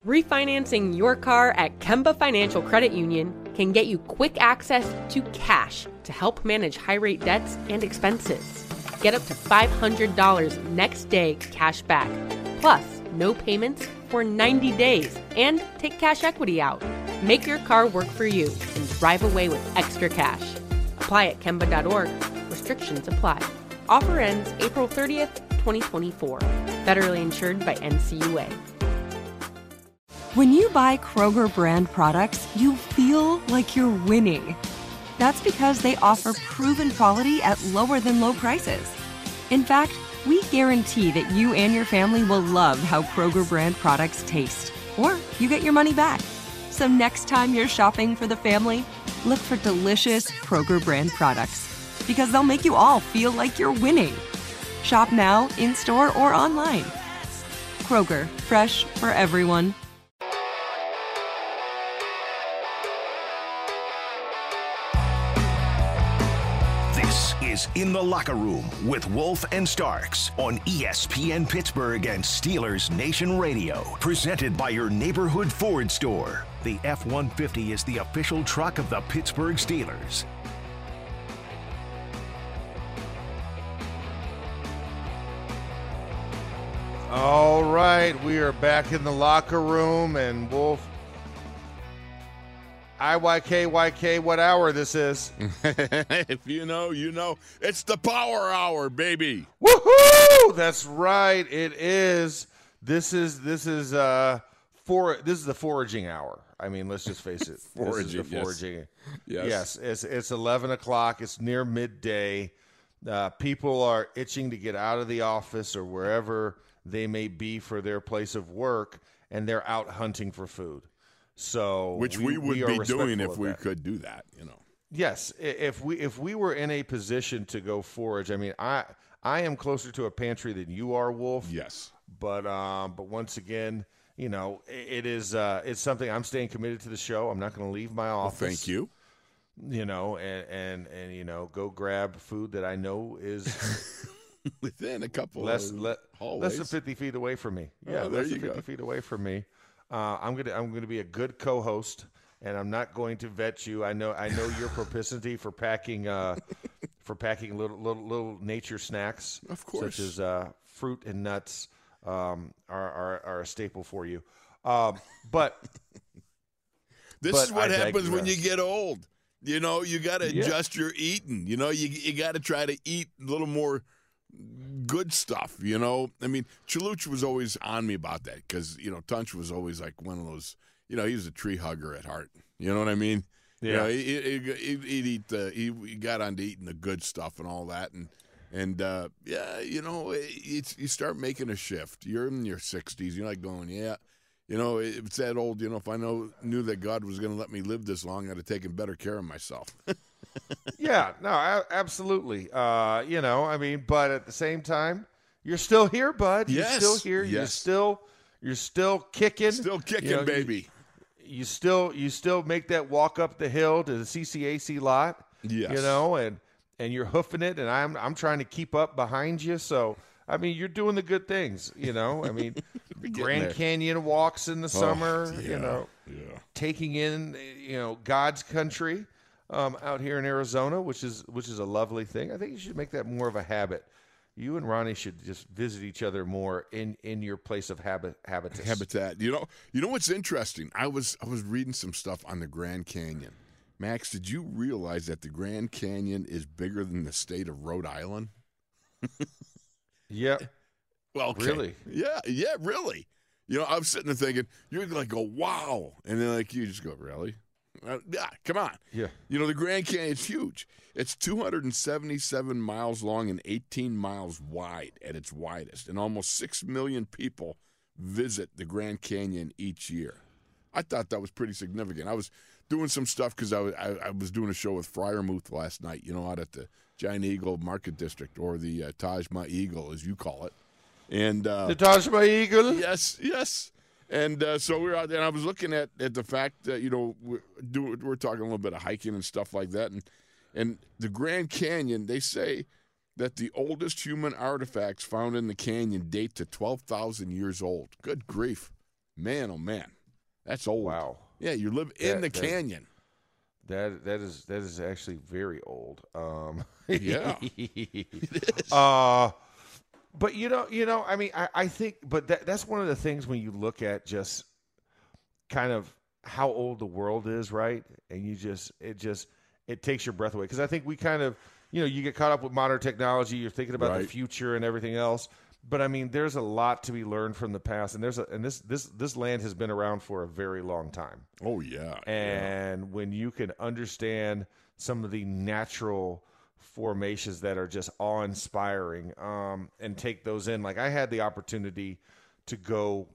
Refinancing your car at Kemba Financial Credit Union can get you quick access to cash to help manage high-rate debts and expenses. Get up to $500 next day cash back, plus no payments for 90 days, and take cash equity out. Make your car work for you and drive away with extra cash. Apply at Kemba.org. Restrictions apply. Offer ends April 30th, 2024. Federally insured by NCUA. When you buy Kroger brand products, you feel like you're winning. That's because they offer proven quality at lower than low prices. In fact, we guarantee that you and your family will love how Kroger brand products taste, or you get your money back. So next time you're shopping for the family, look for delicious Kroger brand products, because they'll make you all feel like you're winning. Shop now, in-store, or online. Kroger, fresh for everyone. This is In the Locker Room with Wolf and Starks on ESPN Pittsburgh and Steelers Nation Radio. Presented by your neighborhood Ford store. The F-150 is the official truck of the Pittsburgh Steelers. All right, we are back in the locker room, and Wolf, IYK, what hour this is? If you know, you know. It's the power hour, baby. Woohoo! That's right, it is. This is the foraging hour. I mean, let's just face it. Foraging, this is the foraging. Yes. It's 11 o'clock. It's near midday. People are itching to get out of the office or wherever they may be for their place of work, and they're out hunting for food. So which we would be doing if we could do that, you know. Yes, if we were in a position to go forage. I mean, I am closer to a pantry than you are, Wolf. Yes. But once again, you know, it's something I'm staying committed to the show. I'm not going to leave my office. Well, thank you. You know, and you know, go grab food that I know is within a couple less hallways. than 50 feet away from me. Yeah, there less you than 50 go. feet away from me. I'm gonna be a good co-host, and I'm not going to vet you. I know your propensity for packing little nature snacks, of course, such as fruit and nuts, are a staple for you. But this is what happens digress. when you get old. You know, you got to adjust your eating. You know, you got to try to eat a little more good stuff, you know. I mean, Chaluch was always on me about that because, you know, Tunch was always like one of those, you know, he was a tree hugger at heart. You know what I mean? Yeah. You know, he got on to eating the good stuff and all that. And yeah, you know, you start making a shift. You're in your 60s. You're like going, yeah. You know, it's that old, you know, if I knew that God was going to let me live this long, I'd have taken better care of myself. Yeah, no, absolutely. You know, I mean, but at the same time, you're still here, bud. You're Yes. still here. Yes. You're still kicking. Still kicking, You know, baby. You still make that walk up the hill to the CCAC lot. Yes. You know, and you're hoofing it, and I'm trying to keep up behind you. So I mean, you're doing the good things. You know, I mean, Grand there. Canyon walks in the summer. Yeah, You know, taking in God's country. Out here in Arizona, which is a lovely thing. I think you should make that more of a habit. You and Ronnie should just visit each other more in your place of habitat. You know what's interesting? I was reading some stuff on the Grand Canyon. Max, did you realize that the Grand Canyon is bigger than the state of Rhode Island? Yeah. Well, okay. Really? Yeah, really. You know, I was sitting there thinking, you're like, go, wow. And then like you just go, really? Yeah, come on. Yeah. You know, the Grand Canyon is huge. It's 277 miles long and 18 miles wide at its widest. And almost 6 million people visit the Grand Canyon each year. I thought that was pretty significant. I was doing some stuff because I was doing a show with Fryermuth last night, you know, out at the Giant Eagle Market District, or the Taj Mahal, as you call it. And the Taj Mahal? Yes. And so we were out there, and I was looking at the fact that, you know, we're talking a little bit of hiking and stuff like that. And the Grand Canyon, they say that the oldest human artifacts found in the canyon date to 12,000 years old. Good grief. Man, oh, man. That's old. Wow. Yeah, you live in the canyon. That is actually very old. Yeah. It is. But I mean, I think, but that's one of the things when you look at just kind of how old the world is, right? And it takes your breath away, because I think we kind of, you get caught up with modern technology. You're thinking about the future and everything else. But I mean, there's a lot to be learned from the past, and this land has been around for a very long time. Oh yeah. And when you can understand some of the natural formations that are just awe-inspiring, and take those in, like I had the opportunity to go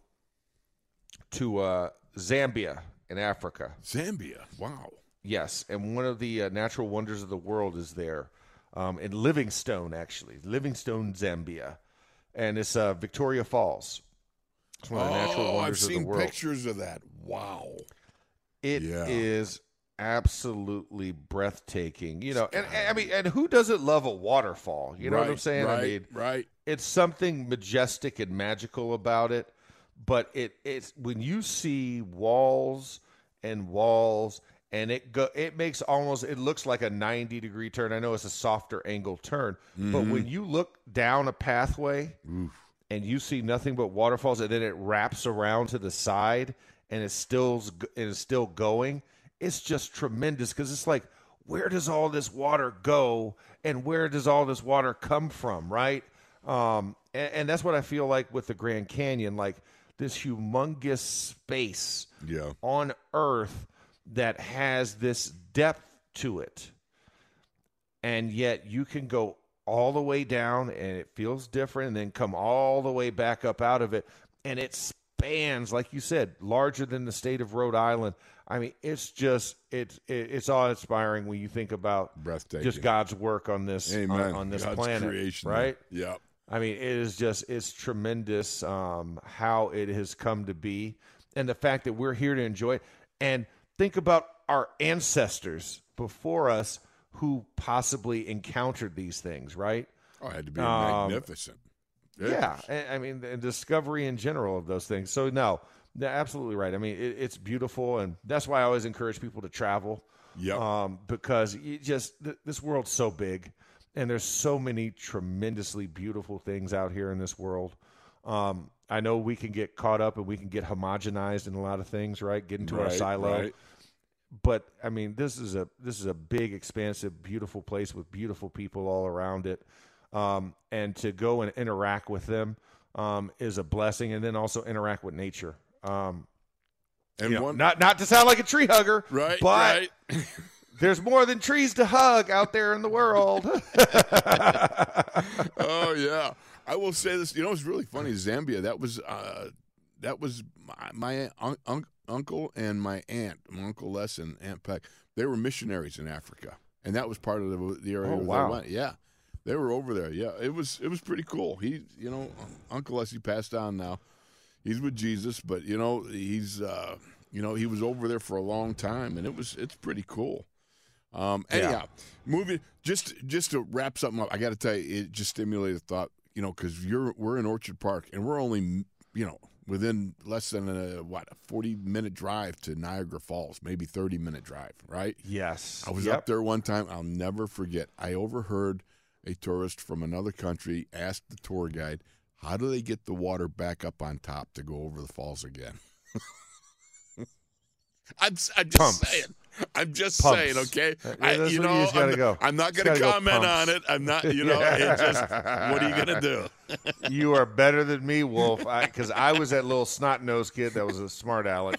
to Zambia in Africa. Zambia, wow. Yes, and one of the natural wonders of the world is there, in Livingstone, Zambia. And it's Victoria Falls. It's one of the natural wonders of the world. I've seen pictures of that. Wow. It is absolutely breathtaking. And I mean, and who doesn't love a waterfall? You know what I'm saying? Right, I mean, it's something majestic and magical about it. But it's when you see walls and walls, and it makes it looks like a 90-degree turn. I know it's a softer angle turn, but when you look down a pathway and you see nothing but waterfalls, and then it wraps around to the side and it's still going, it's just tremendous, because it's like, where does all this water go and where does all this water come from, right? And that's what I feel like with the Grand Canyon, like this humongous space on Earth that has this depth to it, and yet you can go all the way down and it feels different, and then come all the way back up out of it, and it spans, like you said, larger than the state of Rhode Island. I mean, it's just it's awe-inspiring when you think about just God's work on this on this God's planet, creation, right? Yeah. I mean, it's tremendous how it has come to be, and the fact that we're here to enjoy it. And think about our ancestors before us who possibly encountered these things, right? Oh, it had to be magnificent. Yeah, I mean, the discovery in general of those things. So, no, they're absolutely right. I mean, it's beautiful, and that's why I always encourage people to travel. Yeah. Because this world's so big, and there's so many tremendously beautiful things out here in this world. I know we can get caught up and we can get homogenized in a lot of things, right? Get into our silo. Right. But I mean, this is a big, expansive, beautiful place with beautiful people all around it. And to go and interact with them is a blessing, and then also interact with nature. And not to sound like a tree hugger, right? But there's more than trees to hug out there in the world. Oh yeah. I will say this. It's really funny. Zambia. That was my uncle and my aunt, my Uncle Les and Aunt Peck. They were missionaries in Africa, and that was part of the area where they went. Yeah, they were over there. Yeah, it was pretty cool. He, Uncle Les, he passed on now. He's with Jesus, but he's he was over there for a long time, and it's pretty cool. Anyhow, moving just to wrap something up, I got to tell you, it just stimulated thought. Because we're in Orchard Park, and we're only, within less than a 40-minute drive to Niagara Falls, maybe 30-minute drive, right? Yes. I was up there one time. I'll never forget. I overheard a tourist from another country ask the tour guide, how do they get the water back up on top to go over the falls again? I'm just saying. I'm just saying, okay? I'm not going to comment on it. I'm not, what are you going to do? You are better than me, Wolf, because I was that little snot-nosed kid that was a smart aleck.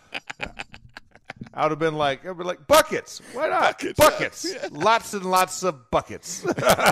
I'd be like, buckets. Why not? Buckets. Yeah. Lots and lots of buckets.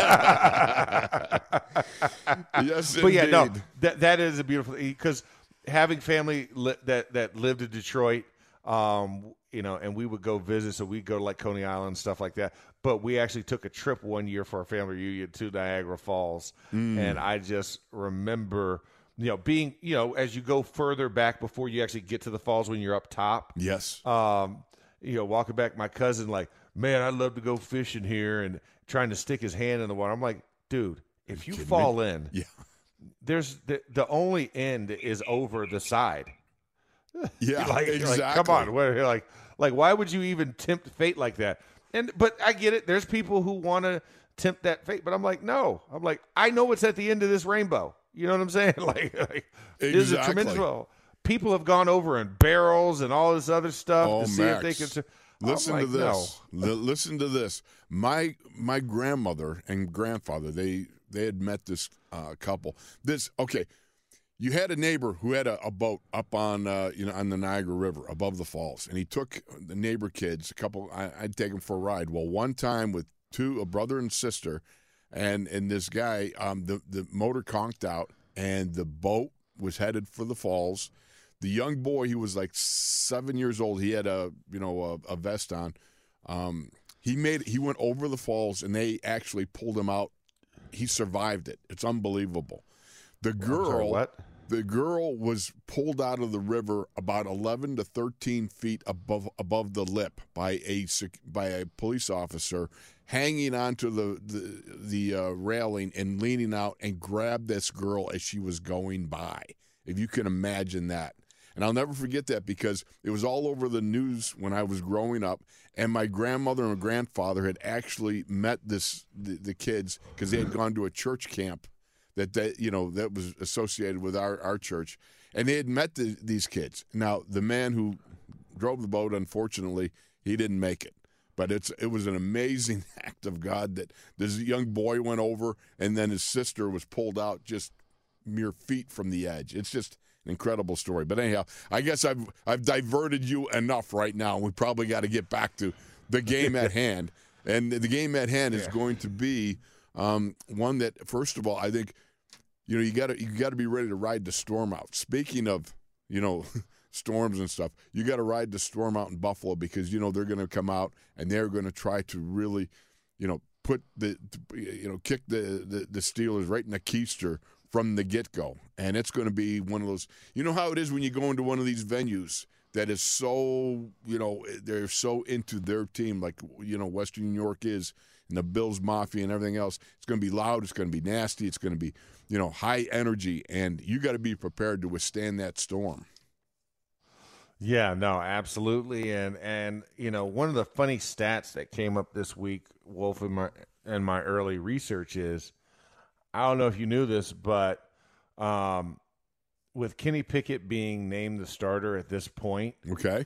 Yes, but yeah, no, indeed. that is a beautiful, because having family that lived in Detroit, and we would go visit, so we'd go to like Coney Island, stuff like that. But we actually took a trip one year for our family reunion to Niagara Falls. And I just remember, being, as you go further back before you actually get to the falls when you're up top. Yes. Walking back, my cousin, like, man, I'd love to go fishing here, and trying to stick his hand in the water. I'm like, dude, if you fall in, there's the only end is over the side. Yeah, like, exactly. come on, like why would you even tempt fate like that? But I get it. There's people who want to tempt that fate, but I'm like, no. I'm like, I know what's at the end of this rainbow. You know what I'm saying? like this is a tremendous. Well, people have gone over in barrels and all this other stuff to see if they can. Listen to this. No. Listen to this. My grandmother and grandfather, they had met this couple. You had a neighbor who had a boat up on on the Niagara River above the falls, and he took the neighbor kids. I'd take them for a ride. Well, one time with a brother and sister, and this guy, the motor conked out, and the boat was headed for the falls. The young boy, he was like 7 years old. He had a vest on. He went over the falls, and they actually pulled him out. He survived it. It's unbelievable. The girl was pulled out of the river about 11 to 13 feet above the lip by a police officer, hanging onto the railing and leaning out and grabbed this girl as she was going by. If you can imagine that. And I'll never forget that because it was all over the news when I was growing up, and my grandmother and grandfather had actually met the kids because they had gone to a church camp that was associated with our church, and they had met these kids. Now, the man who drove the boat, unfortunately, he didn't make it. But it was an amazing act of God that this young boy went over, and then his sister was pulled out just mere feet from the edge. It's just an incredible story. But anyhow, I guess I've diverted you enough right now. We probably got to get back to the game at hand, and the game at hand is going to be one that, first of all, I think you got to be ready to ride the storm out. Speaking of storms and stuff, you got to ride the storm out in Buffalo because they're going to come out and they're going to try to really kick the Steelers right in the keister from the get-go. And it's going to be one of those, how it is when you go into one of these venues that is so, they're so into their team, like, Western New York is, and the Bills Mafia and everything else. It's going to be loud. It's going to be nasty. It's going to be, high energy. And you got to be prepared to withstand that storm. Yeah, no, absolutely. And one of the funny stats that came up this week, Wolf, in my early research is, I don't know if you knew this, but with Kenny Pickett being named the starter at this point, okay,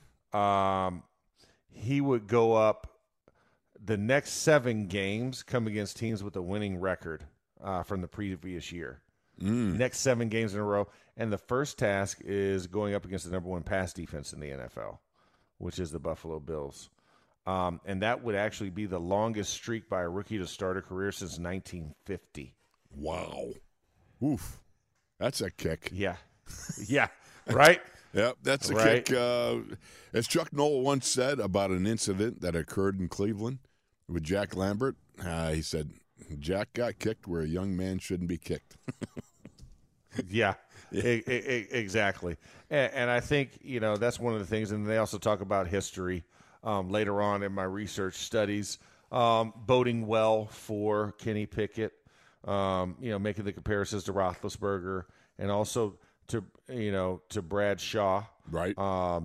he would go up the next 7 games, come against teams with a winning record from the previous year. Next 7 games in a row. And the first task is going up against the number 1 pass defense in the NFL, which is the Buffalo Bills. And that would actually be the longest streak by a rookie to start a career since 1950. Wow. Oof. That's a kick. Yeah. Yeah. Right? Yep, that's a kick. As Chuck Noll once said about an incident that occurred in Cleveland with Jack Lambert, he said, Jack got kicked where a young man shouldn't be kicked. Yeah, exactly. And I think, that's one of the things. And they also talk about history later on in my research studies, boding well for Kenny Pickett, making the comparisons to Roethlisberger and also to Brad Shaw. Right.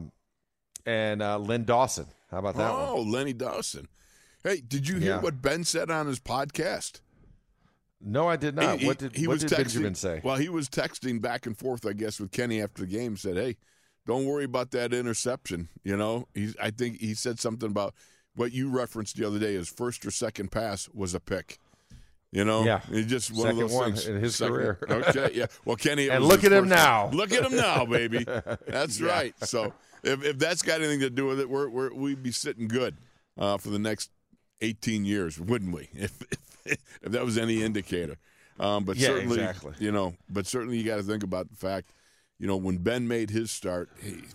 And Len Dawson. How about that one? Oh, Lenny Dawson. Hey, did you hear what Ben said on his podcast? No, I did not. What did Benjamin say? Well, he was texting back and forth, I guess, with Kenny after the game. Said, "Hey, don't worry about that interception." I think he said something about what you referenced the other day. His first or second pass was a pick. Yeah, he just one second of those one things in his career. Okay, yeah. Well, Kenny, and look at him now. Look at him now, baby. That's right. So if that's got anything to do with it, we'd be sitting good for the next 18 years, wouldn't we? If that was any indicator. But yeah, certainly, exactly. But certainly you got to think about the fact, when Ben made his start,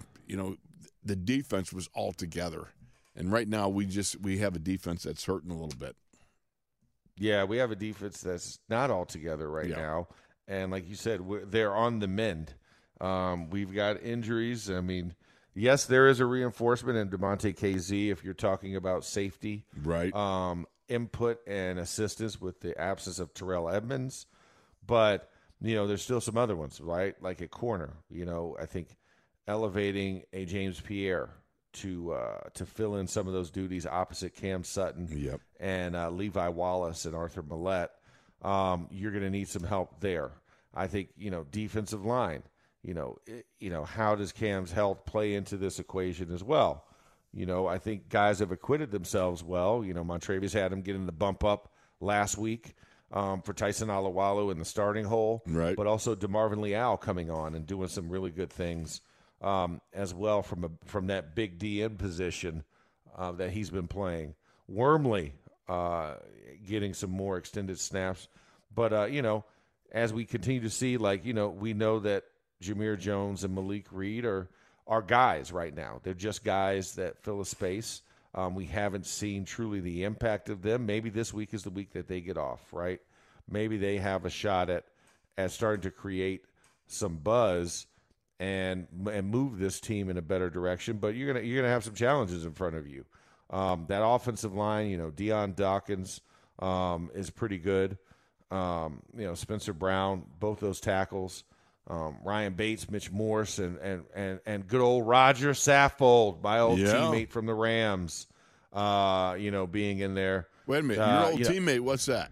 the defense was all together, and right now we have a defense that's hurting a little bit. Yeah, we have a defense that's not all together right now, and like you said, they're on the mend. We've got injuries. I mean, yes, there is a reinforcement in DeMonte KZ if you're talking about safety. Right. Input and assistance with the absence of Terrell Edmonds. But, there's still some other ones, right? Like at corner. I think elevating a James Pierre to fill in some of those duties opposite Cam Sutton and Levi Wallace and Arthur Millette. You're going to need some help there. I think, defensive line, how does Cam's health play into this equation as well? I think guys have acquitted themselves well. Montravius had him getting the bump up last week for Tyson Alualu in the starting hole. Right. But also DeMarvin Leal coming on and doing some really good things as well from that big DN position that he's been playing. Wormley getting some more extended snaps. But, as we continue to see, we know that Jameer Jones and Malik Reed are guys right now. They're just guys that fill a space. We haven't seen truly the impact of them. Maybe this week is the week that they get off, right? Maybe they have a shot at starting to create some buzz and move this team in a better direction. But you're gonna have some challenges in front of you. That offensive line, Deion Dawkins is pretty good. Spencer Brown, both those tackles. Ryan Bates, Mitch Morse, and good old Roger Saffold, my old teammate from the Rams, being in there. Wait a minute. Your old teammate, what's that?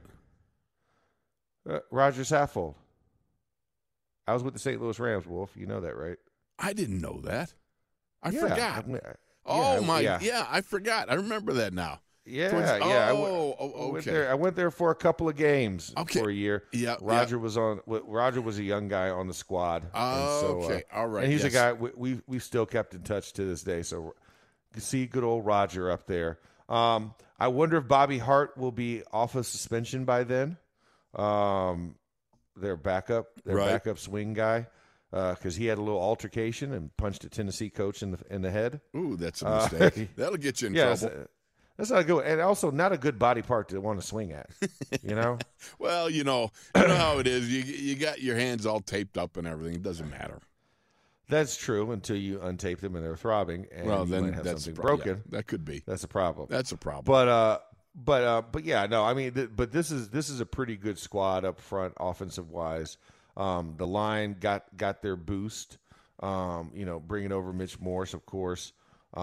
Roger Saffold. I was with the St. Louis Rams, Wolf. You know that, right? I didn't know that. I forgot. I forgot. I remember that now. Okay. I went there for a couple of games for a year. Yeah, Roger was a young guy on the squad. Okay, all right. And he's a guy we still kept in touch to this day. So you see good old Roger up there. I wonder if Bobby Hart will be off of suspension by then. Their backup swing guy, because he had a little altercation and punched a Tennessee coach in the head. Ooh, that's a mistake. That'll get you in trouble. That's not good, and also not a good body part to want to swing at. Well, you know how it is. You got your hands all taped up and everything. It doesn't matter. That's true until you untape them and they're throbbing, and then might have that's something broken. Yeah, that could be. That's a problem. That's a problem. But yeah, no. I mean, but this is a pretty good squad up front, offensive wise. The line got their boost. Bringing over Mitch Morse, of course.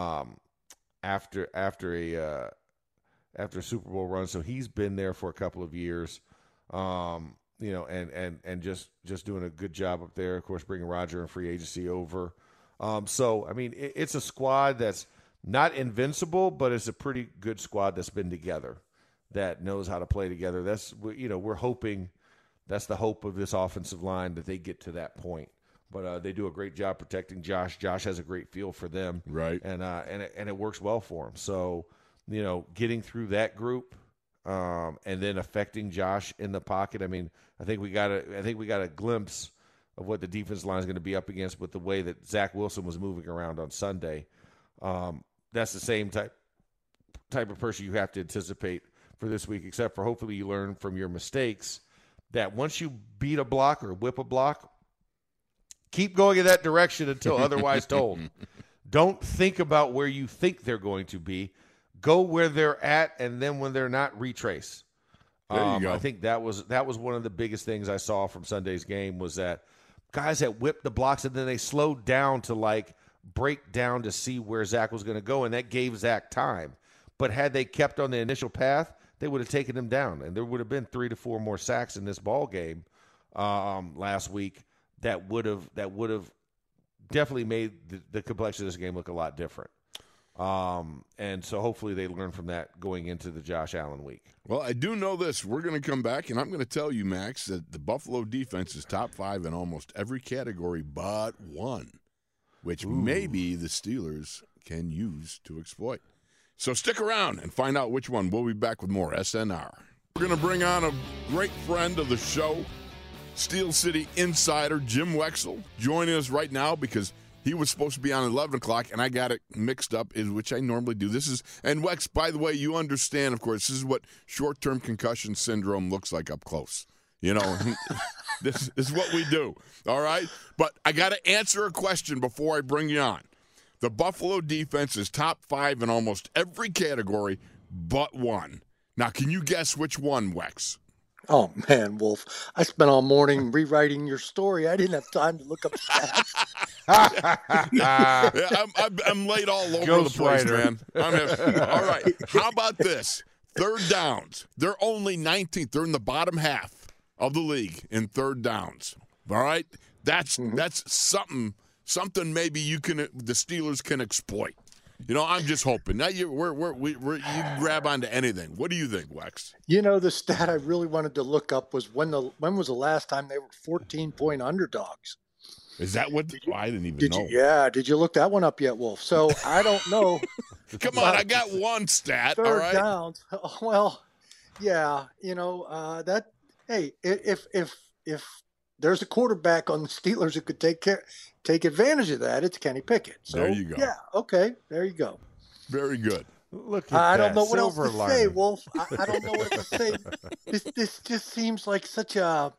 After a Super Bowl run, so he's been there for a couple of years, and just doing a good job up there. Of course, bringing Roger and free agency over. So I mean, it's a squad that's not invincible, but it's a pretty good squad that's been together, that knows how to play together. That's we're hoping that's the hope of this offensive line, that they get to that point. But they do a great job protecting Josh. Josh has a great feel for them, right? And it works well for him. So, getting through that group, and then affecting Josh in the pocket. I mean, I think we got a glimpse of what the defense line is going to be up against with the way that Zach Wilson was moving around on Sunday. That's the same type of person you have to anticipate for this week, except for hopefully you learn from your mistakes that once you beat a block or whip a block, keep going in that direction until otherwise told. Don't think about where you think they're going to be. Go where they're at, and then when they're not, retrace. There you go. I think that was one of the biggest things I saw from Sunday's game, was that guys that whipped the blocks and then they slowed down to break down to see where Zach was going to go, and that gave Zach time. But had they kept on the initial path, they would have taken him down, and there would have been 3 to 4 more sacks in this ball game last week. That would have definitely made the complexion of this game look a lot different. And so hopefully they learn from that going into the Josh Allen week. Well, I do know this. We're going to come back, and I'm going to tell you, Max, that the Buffalo defense is top 5 in almost every category but one, which maybe the Steelers can use to exploit. So stick around and find out which one. We'll be back with more SNR. We're going to bring on a great friend of the show, Steel City insider Jim Wexell, joining us right now because he was supposed to be on 11 o'clock, and I got it mixed up, which I normally do. And Wex, by the way, you understand, of course, this is what short-term concussion syndrome looks like up close. This is what we do, all right? But I got to answer a question before I bring you on. The Buffalo defense is top 5 in almost every category but one. Now, can you guess which one, Wex? Oh, man, Wolf. I spent all morning rewriting your story. I didn't have time to look up stats. I'm late all over Ghost the place, Rider. man. All right. How about this? Third downs. They're only 19th. They're in the bottom half of the league in third downs. All right? That's something maybe the Steelers can exploit. You know, I'm just hoping. Now you can grab onto anything. What do you think, Wex? You know, the stat I really wanted to look up was when was the last time they were 14-point underdogs? Is that what? I didn't even know. Did you look that one up yet, Wolf? So I don't know. Come on, I got one stat. Third all right. downs. Well, yeah, you know that. Hey, if there's a quarterback on the Steelers who could take advantage of that, it's Kenny Pickett. So, there you go. Yeah, okay, there you go. Very good. Look at I that. don't know what else Silver to lining. say, Wolf. I don't know what to say. This just seems like such a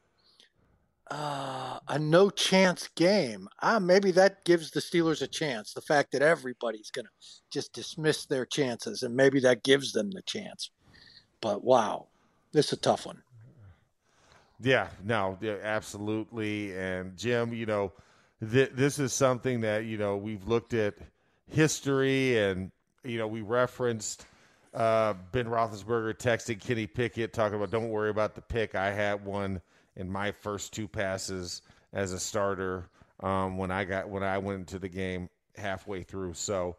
no chance game. Maybe that gives the Steelers a chance. The fact that everybody's going to just dismiss their chances, and maybe that gives them the chance. But wow, this is a tough one. Yeah, absolutely. And Jim, you know, this is something that, you know, we've looked at history, and, you know, we referenced Ben Roethlisberger texting Kenny Pickett talking about, don't worry about the pick. I had one in my first two passes as a starter when I went into the game halfway through. So,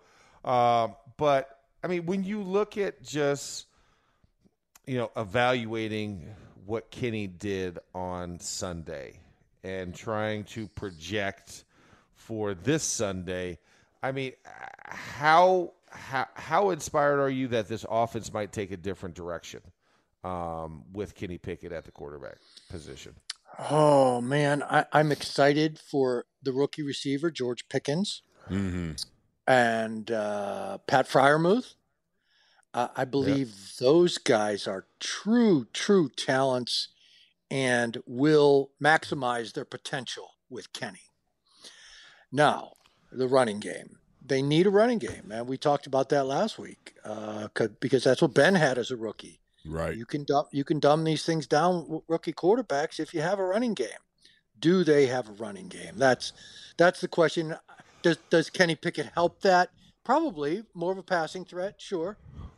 but I mean, when you look at just, you know, evaluating what Kenny did on Sunday and trying to project for this Sunday, I mean, how inspired are you that this offense might take a different direction with Kenny Pickett at the quarterback position? Oh man, I'm excited for the rookie receiver George Pickens and Pat Freiermuth. I believe those guys are true talents and will maximize their potential with Kenny. Now, the running game. They need a running game, man. We talked about that last week because that's what Ben had as a rookie. Right. You can dumb these things down, rookie quarterbacks, if you have a running game. Do they have a running game? That's the question. Does Kenny Pickett help that? Probably. More of a passing threat, sure.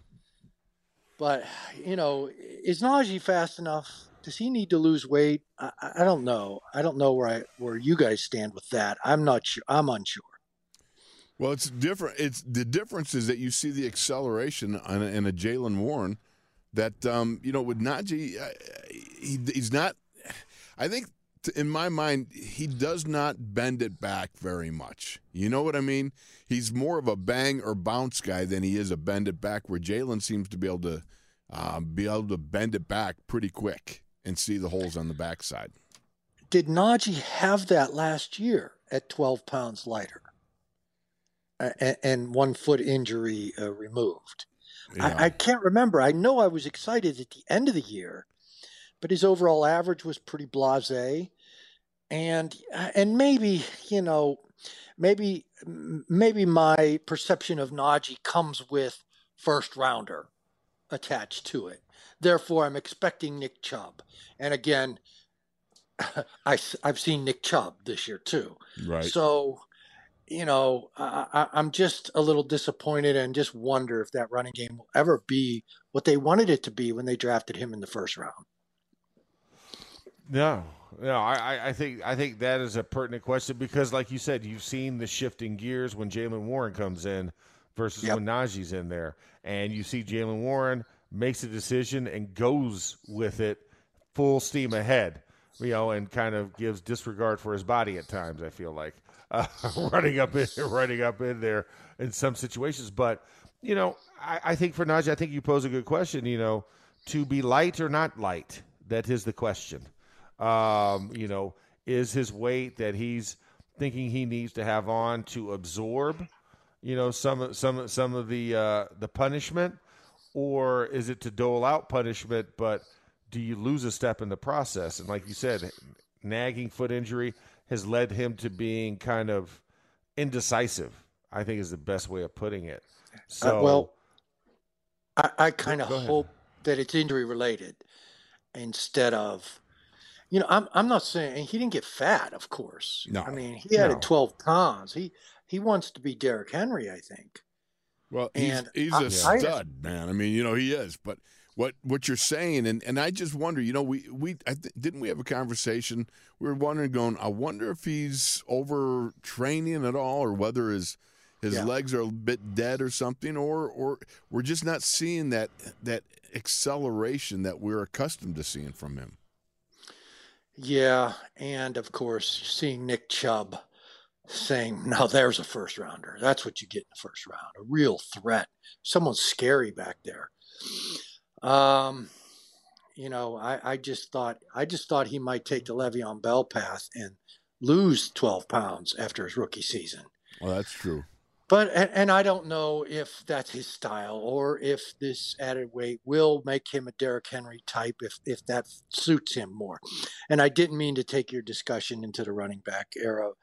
But, you know, is Najee fast enough? Does he need to lose weight? I don't know. I don't know where you guys stand with that. I'm not sure. I'm unsure. Well, it's different. The difference is that you see the acceleration in a Jaylen Warren that, you know, with Najee, he's not – I think in my mind he does not bend it back very much. You know what I mean? He's more of a bang or bounce guy than he is a bend it back, where Jaylen seems to be able to bend it back pretty quick and see the holes on the backside. Did Najee have that last year at 12 pounds lighter and 1 foot injury removed? Yeah. I can't remember. I know I was excited at the end of the year, but his overall average was pretty blasé. And maybe, you know, maybe my perception of Najee comes with first rounder attached to it. Therefore, I'm expecting Nick Chubb. And again, I've seen Nick Chubb this year too. Right. So, you know, I'm just a little disappointed and just wonder if that running game will ever be what they wanted it to be when they drafted him in the first round. No, I think that is a pertinent question because, like you said, you've seen the shifting gears when Jaylen Warren comes in versus when Najee's in there, and you see Jaylen Warren makes a decision and goes with it full steam ahead, you know, and kind of gives disregard for his body at times. I feel like running up in there in some situations, but you know, I think for Najee, I think you pose a good question. You know, to be light or not light, that is the question. You know, is his weight that he's thinking he needs to have on to absorb, you know, some of the punishment, or is it to dole out punishment, but do you lose a step in the process? And like you said, nagging foot injury has led him to being kind of indecisive, I think is the best way of putting it. So, I kind of hope that it's injury related instead of, I'm not saying he didn't get fat, of course. No. I mean, he added 12 pounds. He wants to be Derrick Henry, I think. Well, he's a stud, man. I mean, he is. But what you're saying, and I just wonder, didn't we have a conversation? We were wondering, I wonder if he's overtraining at all, or whether his legs are a bit dead or something, or we're just not seeing that acceleration that we're accustomed to seeing from him. Yeah, and of course, seeing Nick Chubb saying, "Now there's a first rounder. That's what you get in the first round. A real threat. Someone scary back there." I just thought he might take the Le'Veon Bell path and lose 12 pounds after his rookie season. Well, that's true. But and I don't know if that's his style, or if this added weight will make him a Derrick Henry type, if that suits him more. And I didn't mean to take your discussion into the running back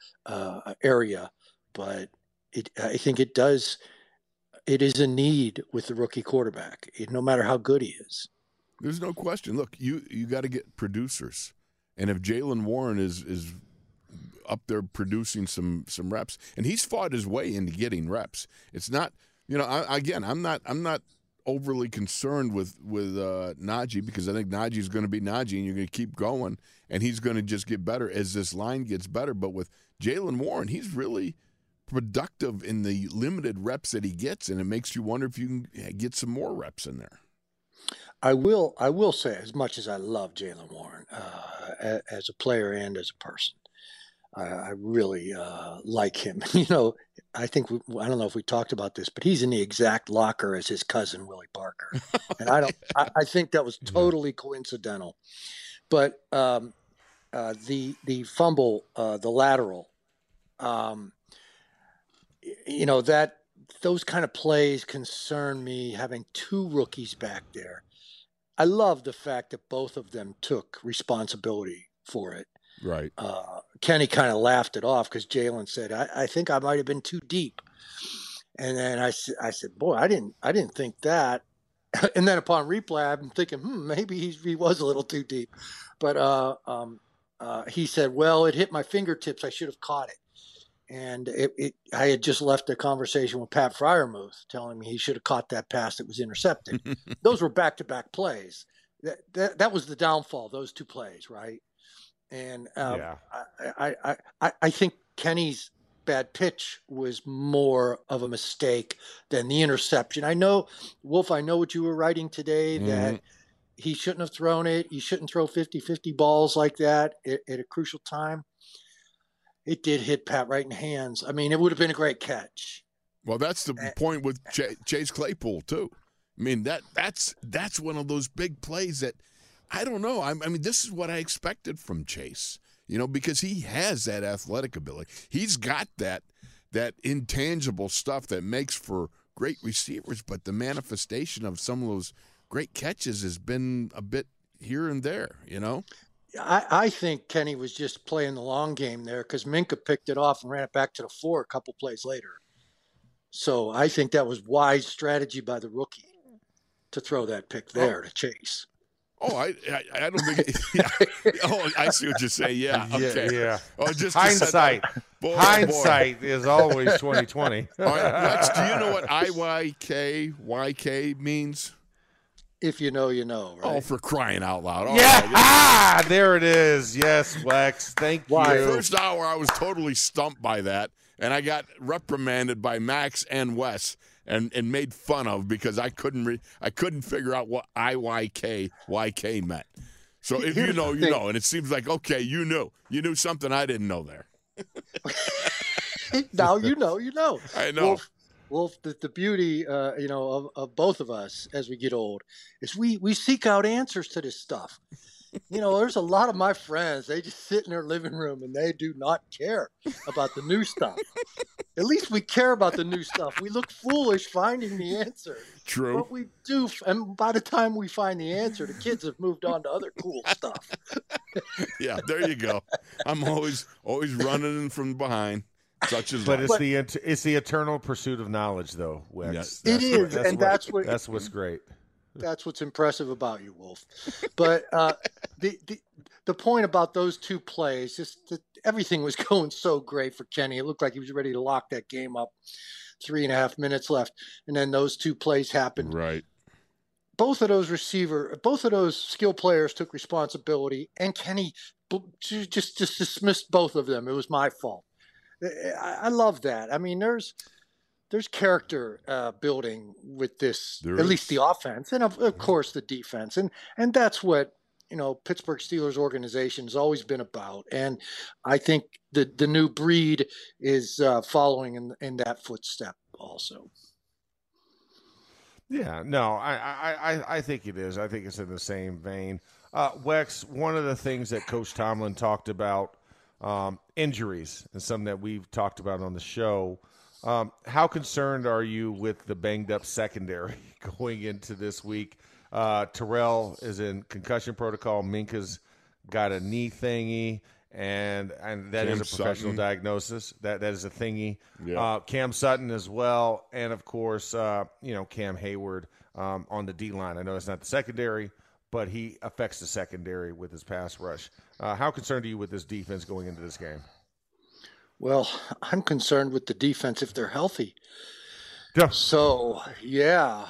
area, but I think it does. It is a need with the rookie quarterback, no matter how good he is. There's no question. Look, you got to get producers, and if Jaylen Warren is up there producing some reps, and he's fought his way into getting reps. It's not, I'm not overly concerned with Najee, because I think Najee's going to be Najee, and you're going to keep going, and he's going to just get better as this line gets better. But with Jaylen Warren, he's really productive in the limited reps that he gets, and it makes you wonder if you can get some more reps in there. I will say, as much as I love Jaylen Warren as a player and as a person, I really like him. I think I don't know if we talked about this, but he's in the exact locker as his cousin Willie Parker, and I think that was totally coincidental. But the fumble, the lateral, that those kind of plays concern me. Having two rookies back there, I love the fact that both of them took responsibility for it. Right. Kenny kind of laughed it off because Jaylen said, I think I might have been too deep. And then I said, boy, I didn't think that. And then upon replay, I'm thinking, maybe he was a little too deep. But he said, well, it hit my fingertips. I should have caught it. And I had just left a conversation with Pat Freiermuth telling me he should have caught that pass that was intercepted. Those were back-to-back plays. That was the downfall, those two plays, right? And I think Kenny's bad pitch was more of a mistake than the interception. I know, Wolf, I know what you were writing today, that he shouldn't have thrown it. You shouldn't throw 50-50 balls like that at a crucial time. It did hit Pat right in the hands. I mean, it would have been a great catch. Well, that's the point with Chase Claypool, too. I mean, that's one of those big plays that, I don't know. I mean, this is what I expected from Chase, because he has that athletic ability. He's got that intangible stuff that makes for great receivers, but the manifestation of some of those great catches has been a bit here and there, I think Kenny was just playing the long game there because Minka picked it off and ran it back to the 4 a couple plays later. So I think that was wise strategy by the rookie to throw that pick there to Chase. Oh, I don't think. Oh, I see what you're saying. Yeah. Okay. Yeah. Oh, just hindsight. Hindsight is always 20/20. All right, Lex, do you know what YK means? If you know, you know, right? Oh, for crying out loud. All right. There it is. Yes, Lex. Thank you. First hour, I was totally stumped by that, and I got reprimanded by Max and Wes and made fun of because I couldn't figure out what YK meant. So if you know, you know. And it seems like, okay, you knew something I didn't know there. Now you know. I know. Wolf, the beauty, of both of us as we get old is we seek out answers to this stuff. There's a lot of my friends, they just sit in their living room and they do not care about the new stuff. At least we care about the new stuff. We look foolish finding the answer. True. But we do, and by the time we find the answer, the kids have moved on to other cool stuff. Yeah, there you go. I'm always running from behind. Such as but it's the eternal pursuit of knowledge, though, Wex. Yes, it is, and that's what's great. That's what's impressive about you, Wolf. But the point about those two plays, just that everything was going so great for Kenny. It looked like he was ready to lock that game up. 3.5 minutes left, and then those two plays happened. Right. Both of those skill players took responsibility, and Kenny just dismissed both of them. It was my fault. I love that. I mean, there's character building with this, at least the offense, and of course the defense, and that's what Pittsburgh Steelers organization has always been about. And I think the new breed is following in that footstep also. Yeah, no, I think it is. I think it's in the same vein. Wex, one of the things that Coach Tomlin talked about, injuries, and something that we've talked about on the show. How concerned are you with the banged-up secondary going into this week? Terrell is in concussion protocol. Minka's got a knee thingy, and that is a professional diagnosis. That is a thingy. Yeah. Cam Sutton as well, and of course, Cam Hayward on the D-line. I know it's not the secondary, but he affects the secondary with his pass rush. How concerned are you with this defense going into this game? Well, I'm concerned with the defense if they're healthy. Yeah. So, yeah.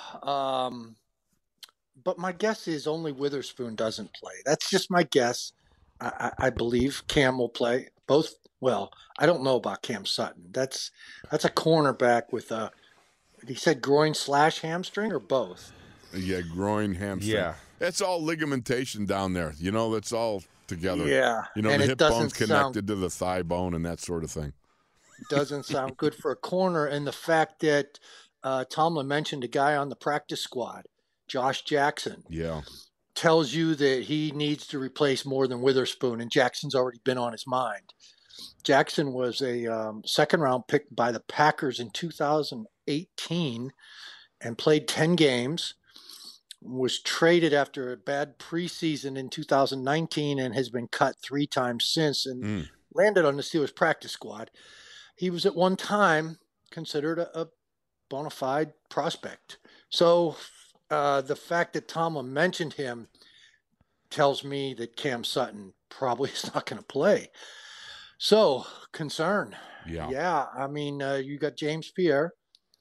But my guess is only Witherspoon doesn't play. That's just my guess. I believe Cam will play both. Well, I don't know about Cam Sutton. That's a cornerback with he said groin/hamstring or both? Yeah, groin, hamstring. Yeah. That's all ligamentation down there. That's all together. Yeah. The hip bone's connected to the thigh bone and that sort of thing. Doesn't sound good for a corner. And the fact that Tomlin mentioned a guy on the practice squad, Josh Jackson. Yeah. Tells you that he needs to replace more than Witherspoon, and Jackson's already been on his mind. Jackson was a second-round pick by the Packers in 2018 and played 10 games, was traded after a bad preseason in 2019 and has been cut 3 times since and landed on the Steelers practice squad. He was at one time considered a bona fide prospect. So the fact that Tomlin mentioned him tells me that Cam Sutton probably is not going to play. So, concern. Yeah. I mean, you got James Pierre,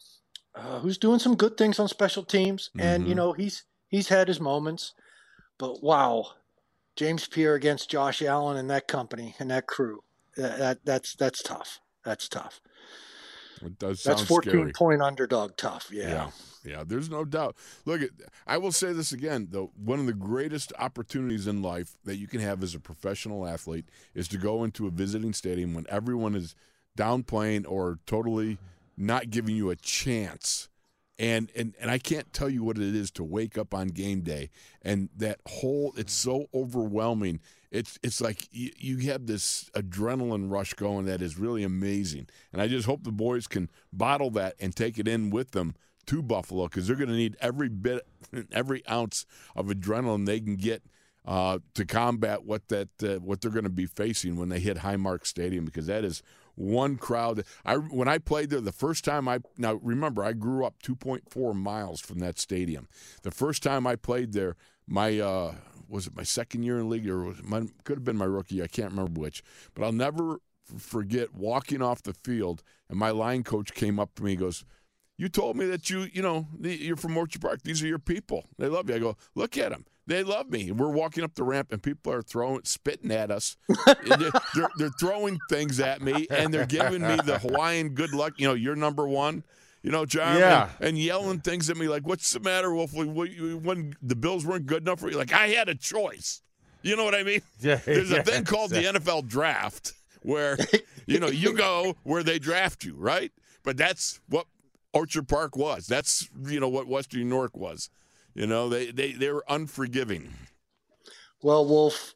who's doing some good things on special teams, and he's had his moments. But wow, James Pierre against Josh Allen and that company and that crew, that's tough. That's tough. It does sound That's 14-point scary. Underdog tough. Yeah, there's no doubt. Look, I will say this again, though. One of the greatest opportunities in life that you can have as a professional athlete is to go into a visiting stadium when everyone is downplaying or totally not giving you a chance. And I can't tell you what it is to wake up on game day and that whole, it's so overwhelming. It's like you have this adrenaline rush going that is really amazing. And I just hope the boys can bottle that and take it in with them to Buffalo, because they're going to need every ounce of adrenaline they can get to combat what they're going to be facing when they hit Highmark Stadium, because that is one crowd. When I played there the first time, now remember, I grew up 2.4 miles from that stadium. The first time I played there, was it my second year in the league, or could have been my rookie? I can't remember which. But I'll never forget walking off the field, and my line coach came up to me and goes, "You told me that you're from Orchard Park. These are your people. They love you." I go, "Look at them. They love me." We're walking up the ramp, and people are spitting at us. they're throwing things at me, and they're giving me the Hawaiian good luck. You're number one. John, yeah. and yelling things at me like, "What's the matter, Wolf? When the Bills weren't good enough for you?" Like, I had a choice. You know what I mean? Yeah, There's a thing called the NFL draft where, you go where they draft you, right? But that's what Orchard Park was. That's, what Western New York was. They were unforgiving. Well, Wolf,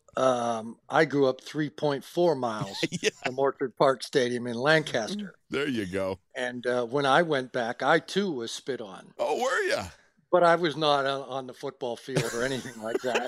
I grew up 3.4 miles from Orchard Park Stadium in Lancaster. There you go. And when I went back, I too was spit on. Oh, were you? But I was not on the football field or anything like that.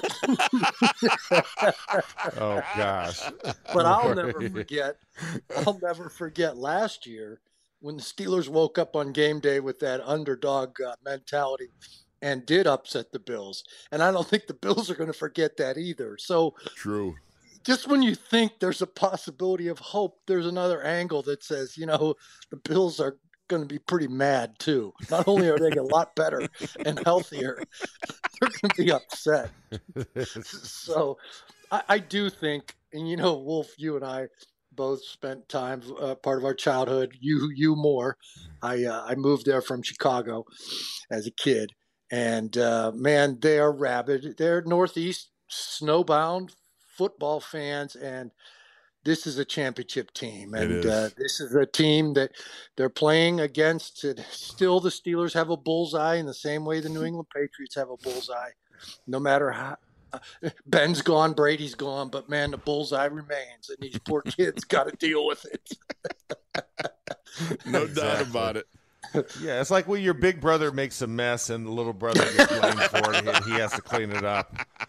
Oh, gosh. But I'll never forget last year when the Steelers woke up on game day with that underdog mentality and did upset the Bills. And I don't think the Bills are going to forget that either. So True. just when you think there's a possibility of hope, there's another angle that says, the Bills are going to be pretty mad too. Not only are they a lot better and healthier, they're going to be upset. So I do think, and Wolf, you and I both spent time, part of our childhood, you more. I moved there from Chicago as a kid, and man, they are rabid. They're Northeast snowbound football fans, and this is a championship team, and this is a team that they're playing against. Still, the Steelers have a bullseye in the same way the New England Patriots have a bullseye. No matter how Ben's gone, Brady's gone, but man, the bullseye remains, and these poor kids got to deal with it. No doubt about it. Yeah, it's like when your big brother makes a mess and the little brother gets blamed for it and he has to clean it up.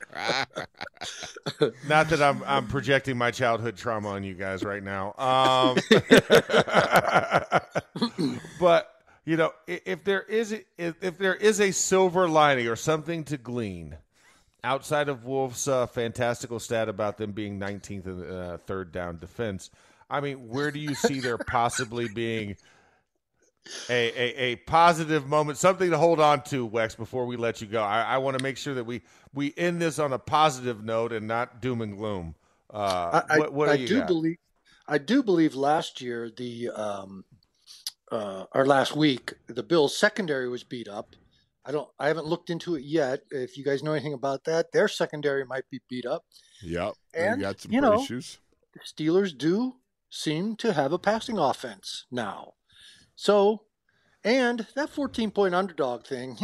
Not that I'm projecting my childhood trauma on you guys right now. But if there is a silver lining or something to glean outside of Wolf's fantastical stat about them being 19th in third down defense, I mean, where do you see there possibly being a positive moment, something to hold on to, Wex, before we let you go? I want to make sure that we end this on a positive note and not doom and gloom. I do believe last year or last week the Bills secondary was beat up. I haven't looked into it yet. If you guys know anything about that, their secondary might be beat up. Yep, and they got some issues. The Steelers do seem to have a passing offense now. So, and that 14-point underdog thing,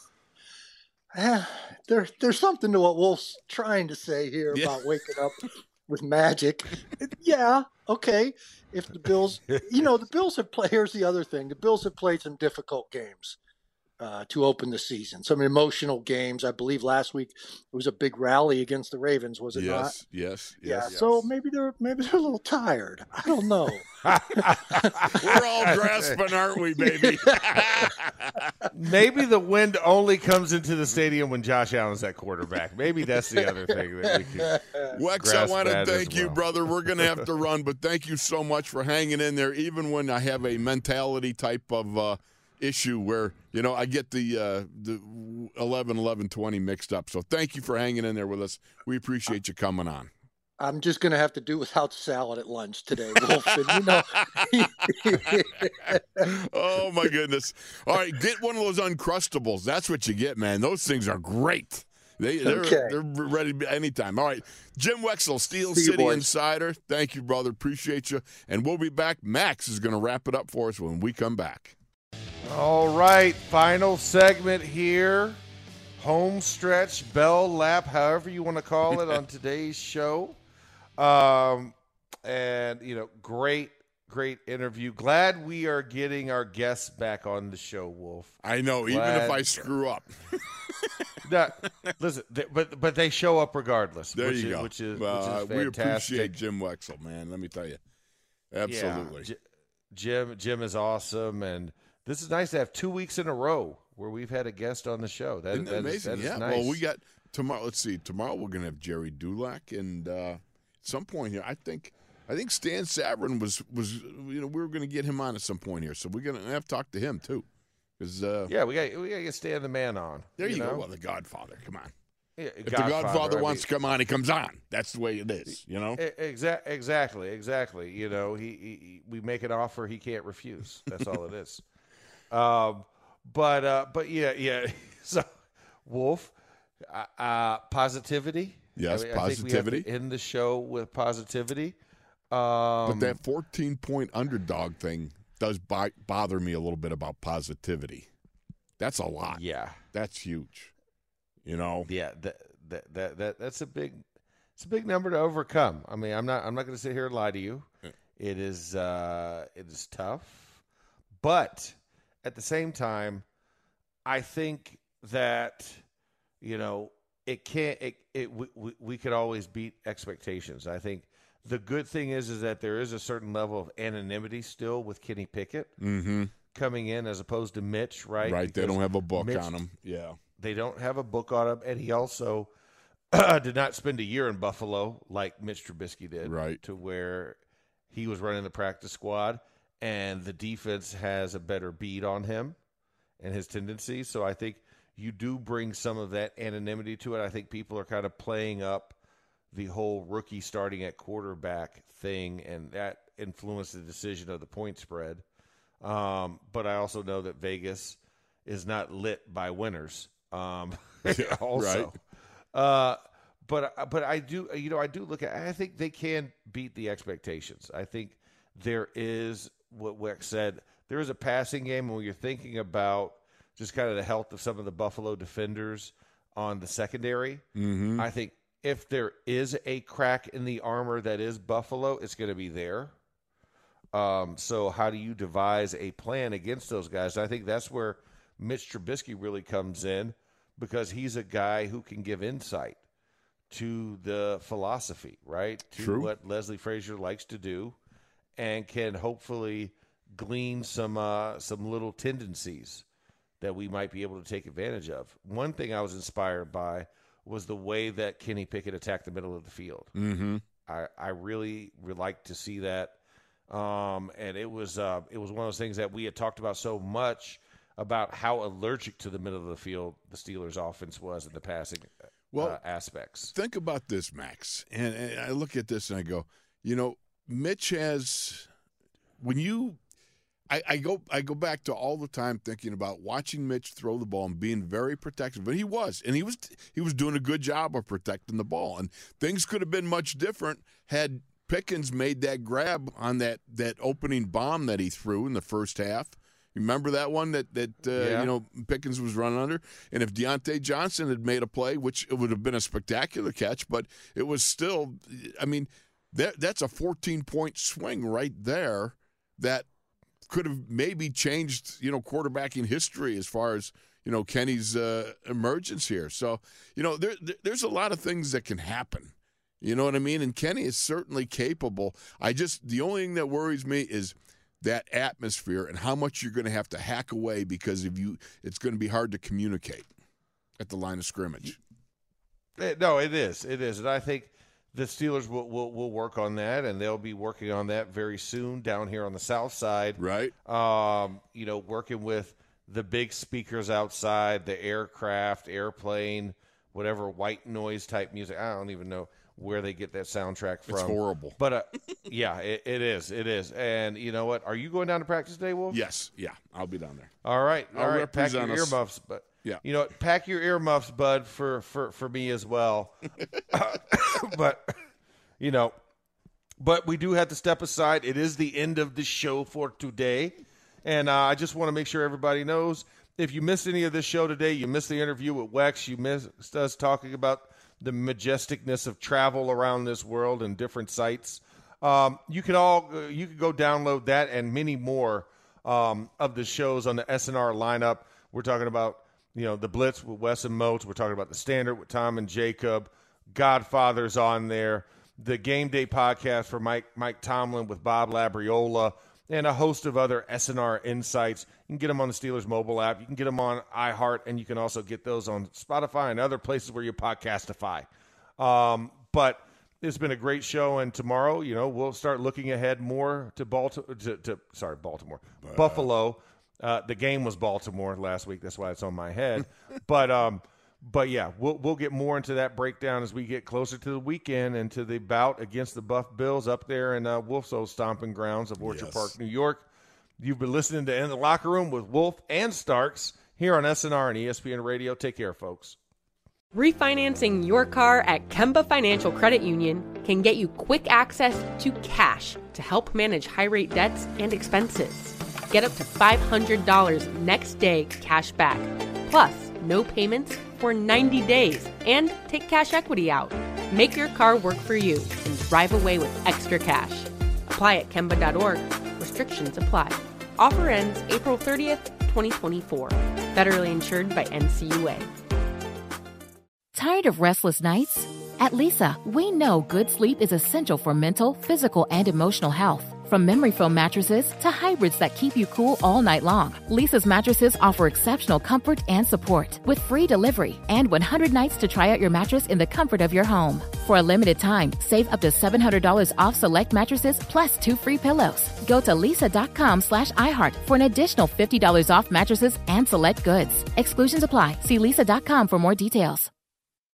there's something to what Wolf's trying to say here about waking up with magic. Yeah, okay. If the Bills, the Bills have played, here's the other thing. The Bills have played some difficult games to open the season, some emotional games. I believe last week it was a big rally against the Ravens, was it not? Yes. So maybe they're a little tired. I don't know. We're all grasping, aren't we, baby? Maybe the wind only comes into the stadium when Josh Allen's at quarterback. Maybe that's the other thing that we can. Wex, I want to thank you, brother. We're going to have to run, but thank you so much for hanging in there, even when I have a mentality type of issue where I get the 11-11-20 mixed up. So thank you for hanging in there with us. We appreciate you coming on. I'm just going to have to do without salad at lunch today, Wolf. Oh my goodness! All right, get one of those Uncrustables. That's what you get, man. Those things are great. They're ready anytime. All right, Jim Wexell, Steel City Insider. Thank you, brother. Appreciate you. And we'll be back. Max is going to wrap it up for us when we come back. All right, final segment here. Home stretch, bell lap, however you want to call it on today's show. And, great interview. Glad we are getting our guests back on the show, Wolf. I know, even if I screw up. Listen, but they show up regardless. There you go. Which is fantastic. We appreciate Jim Wexell, man. Let me tell you. Absolutely. Yeah, Jim is awesome, and this is nice to have 2 weeks in a row where we've had a guest on the show. That is amazing. That is nice. Well, we got tomorrow. Let's see. Tomorrow we're going to have Jerry Dulac, and at some point here, I think Stan Savran was we were going to get him on at some point here, so we're going to have to talk to him too. Because we got to get Stan the man on. There you go. Well, the Godfather. Come on. Yeah, if the Godfather wants to come on, he comes on. That's the way it is, Exactly. We make an offer he can't refuse. That's all it is. But yeah. So, Wolf, positivity. Yes, positivity. I think we have to end the show with positivity. But that 14-point underdog thing does bother me a little bit about positivity. That's a lot. Yeah, that's huge. Yeah, that's a big number to overcome. I mean, I'm not going to sit here and lie to you. It is tough, but at the same time, I think that it can't. We could always beat expectations. I think the good thing is that there is a certain level of anonymity still with Kenny Pickett coming in as opposed to Mitch, right? Right. They don't have a book on him. Yeah. They don't have a book on him, and he also did not spend a year in Buffalo like Mitch Trubisky did, right? To where he was running the practice squad, and the defense has a better beat on him and his tendencies. So I think you do bring some of that anonymity to it. I think people are kind of playing up the whole rookie starting at quarterback thing, and that influenced the decision of the point spread. But I also know that Vegas is not lit by winners. Also, right. But I do, I do look at. I think they can beat the expectations. I think there is what Weck said. There is a passing game when you're thinking about just kind of the health of some of the Buffalo defenders on the secondary. Mm-hmm. I think if there is a crack in the armor that is Buffalo, it's going to be there. So how do you devise a plan against those guys? I think that's where Mitch Trubisky really comes in, because he's a guy who can give insight to the philosophy, right? To what Leslie Frazier likes to do, and can hopefully glean some little tendencies that we might be able to take advantage of. One thing I was inspired by was the way that Kenny Pickett attacked the middle of the field. Mm-hmm. I really would like to see that. And it was one of those things that we had talked about so much about how allergic to the middle of the field the Steelers' offense was in the passing aspects. Think about this, Max. And I look at this and I go, Mitch has I go back to all the time thinking about watching Mitch throw the ball and being very protective. But he was doing a good job of protecting the ball. And things could have been much different had Pickens made that grab on that opening bomb that he threw in the first half. Remember that one that Pickens was running under? And if Deontay Johnson had made a play, which it would have been a spectacular catch, but it was still, that's a 14-point swing right there that could have maybe changed, quarterbacking history as far as, Kenny's emergence here. So, there's a lot of things that can happen. You know what I mean? And Kenny is certainly capable. The only thing that worries me is that atmosphere and how much you're going to have to hack away because it's going to be hard to communicate at the line of scrimmage. No, it is. It is. And I think the Steelers will work on that, and they'll be working on that very soon down here on the south side. Right. Working with the big speakers outside, the airplane, whatever white noise type music. I don't even know where they get that soundtrack from. It's horrible. But, yeah, it is. It is. And you know what? Are you going down to practice today, Wolf? Yes. Yeah, I'll be down there. All right. Pack your us. earmuffs. But, yeah. Pack your earmuffs, bud, for me as well. But we do have to step aside. It is the end of the show for today. And I just want to make sure everybody knows, if you missed any of this show today, you missed the interview with Wex, you missed us talking about the majesticness of travel around this world and different sites. You can go download that and many more of the shows on the SNR lineup. We're talking about the Blitz with Wes and Moats. We're talking about the Standard with Tom and Jacob. Godfather's on there. The Game Day podcast for Mike Tomlin with Bob Labriola, and a host of other SNR insights. You can get them on the Steelers mobile app. You can get them on iHeart, and you can also get those on Spotify and other places where you podcastify. But it's been a great show, and tomorrow, we'll start looking ahead more to Baltimore. Buffalo. The game was Baltimore last week. That's why it's on my head. But yeah, we'll get more into that breakdown as we get closer to the weekend and to the bout against the Buff Bills up there in Wolf's old stomping grounds of Orchard Park, New York. You've been listening to In the Locker Room with Wolf and Starks here on SNR and ESPN Radio. Take care, folks. Refinancing your car at Kemba Financial Credit Union can get you quick access to cash to help manage high-rate debts and expenses. Get up to $500 next day cash back, plus no payments for 90 days, and take cash equity out. Make your car work for you and drive away with extra cash. Apply at Kemba.org. Restrictions apply. Offer ends April 30th, 2024. Federally insured by NCUA. Tired of restless nights? At Leesa, we know good sleep is essential for mental, physical, and emotional health. From From memory foam mattresses to hybrids that keep you cool all night long, Leesa's mattresses offer exceptional comfort and support with free delivery and 100 nights to try out your mattress in the comfort of your home. For a limited time, save up to $700 off select mattresses plus 2 free pillows. Go to leesa.com/iHeart for an additional $50 off mattresses and select goods. Exclusions apply. See leesa.com for more details.